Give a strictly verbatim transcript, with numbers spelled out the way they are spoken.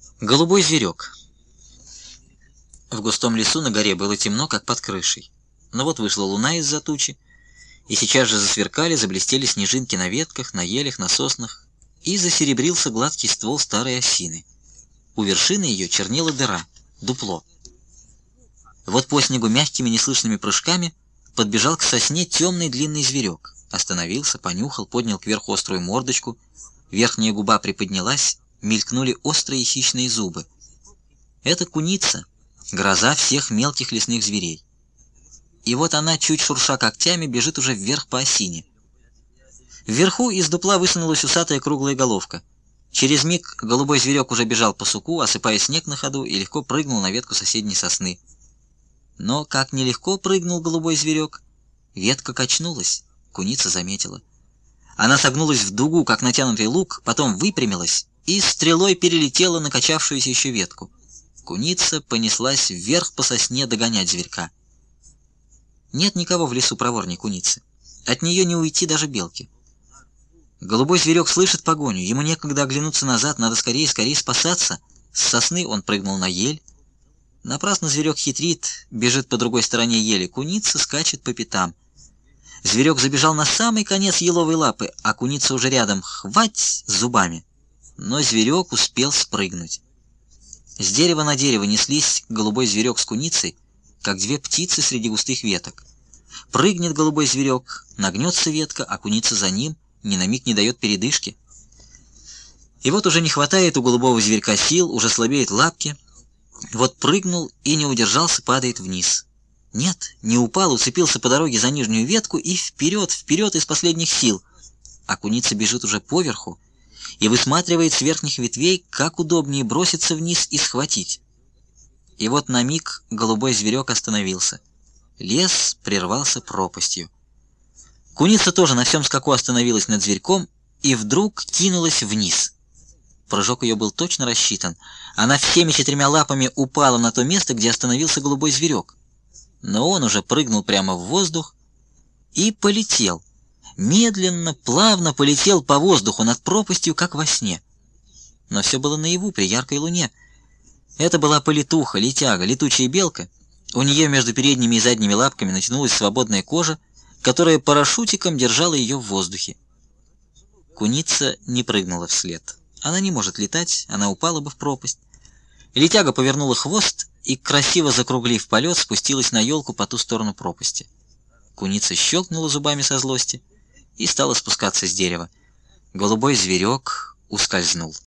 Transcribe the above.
Голубой зверек. В густом лесу на горе было темно, как под крышей. Но вот вышла луна из-за тучи, и сейчас же засверкали, заблестели снежинки на ветках, на елях, на соснах, и засеребрился гладкий ствол старой осины. У вершины ее чернела дыра, дупло. Вот по снегу мягкими неслышными прыжками подбежал к сосне темный длинный зверек. Остановился, понюхал, поднял кверху острую мордочку, верхняя губа приподнялась, мелькнули острые хищные зубы. Это куница, гроза всех мелких лесных зверей. И вот она, чуть шурша когтями, бежит уже вверх по осине. Вверху из дупла высунулась усатая круглая головка. Через миг голубой зверек уже бежал по суку, осыпая снег на ходу, и легко прыгнул на ветку соседней сосны. Но как нелегко прыгнул голубой зверек, ветка качнулась, куница заметила. Она согнулась в дугу, как натянутый лук, потом выпрямилась и стрелой перелетела на качавшуюся еще ветку. Куница понеслась вверх по сосне догонять зверька. Нет никого в лесу проворней куницы. От нее не уйти даже белке. Голубой зверек слышит погоню, ему некогда оглянуться назад, надо скорее, скорее спасаться. С сосны он прыгнул на ель. Напрасно зверек хитрит, бежит по другой стороне ели, куница скачет по пятам. Зверек забежал на самый конец еловой лапы, а куница уже рядом, хвать зубами. Но зверек успел спрыгнуть. С дерева на дерево неслись голубой зверек с куницей, как две птицы среди густых веток. Прыгнет голубой зверек, нагнется ветка, а куница за ним, ни на миг не дает передышки. И вот уже не хватает у голубого зверька сил, уже слабеют лапки. Вот прыгнул и не удержался, падает вниз. Нет, не упал, уцепился по дороге за нижнюю ветку и вперед, вперед из последних сил. А куница бежит уже поверху и высматривает с верхних ветвей, как удобнее броситься вниз и схватить. И вот на миг голубой зверек остановился. Лес прервался пропастью. Куница тоже на всем скаку остановилась над зверьком и вдруг кинулась вниз. Прыжок ее был точно рассчитан. Она всеми четырьмя лапами упала на то место, где остановился голубой зверек. Но он уже прыгнул прямо в воздух и полетел. Медленно, плавно полетел по воздуху над пропастью, как во сне. Но все было наяву, при яркой луне. Это была полетуха, летяга, летучая белка. У нее между передними и задними лапками натянулась свободная кожа, которая парашютиком держала ее в воздухе. Куница не прыгнула вслед. Она не может летать, она упала бы в пропасть. Летяга повернула хвост и, красиво закруглив полет, спустилась на елку по ту сторону пропасти. Куница щелкнула зубами со злости и стала спускаться с дерева. Голубой зверек ускользнул.